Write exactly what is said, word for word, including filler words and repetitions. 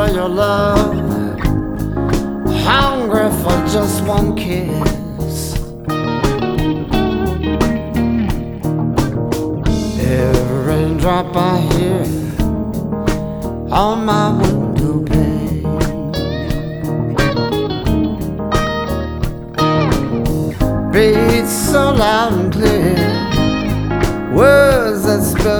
for your love, hungry for just one kiss. Every raindrop I hear on my window pane beats so loud and clear.